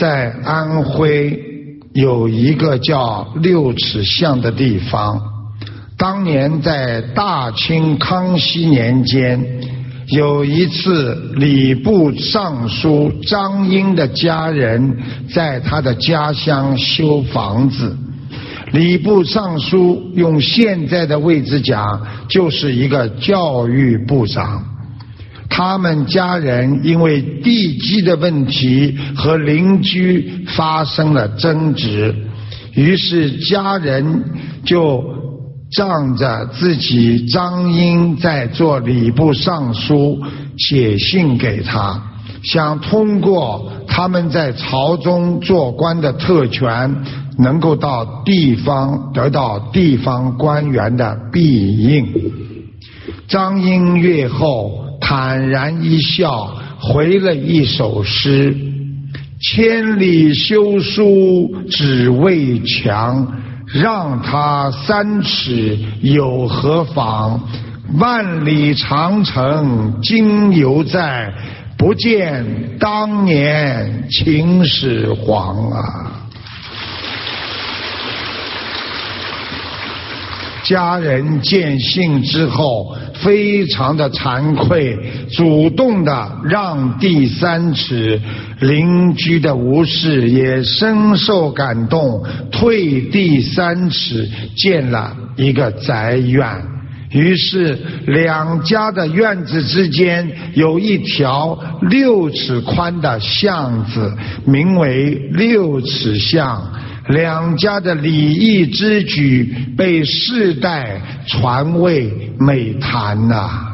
在安徽有一个叫六尺巷的地方，当年在大清康熙年间，有一次礼部尚书张英的家人在他的家乡修房子，礼部尚书用现在的位置讲就是一个教育部长。他们家人因为地基的问题和邻居发生了争执，于是家人就仗着自己张英在做礼部尚书，写信给他，想通过他们在朝中做官的特权，能够到地方得到地方官员的庇应。张英阅后坦然一笑，回了一首诗：千里修书只为墙，让他3尺有何妨？万里长城今犹在，不见当年秦始皇啊！家人见信之后非常的惭愧，主动的让地3尺，邻居的吴氏也深受感动，退地3尺，建了一个宅院。于是两家的院子之间有一条6尺宽的巷子，名为6尺巷。两家的礼义之举被世代传为美谈啊。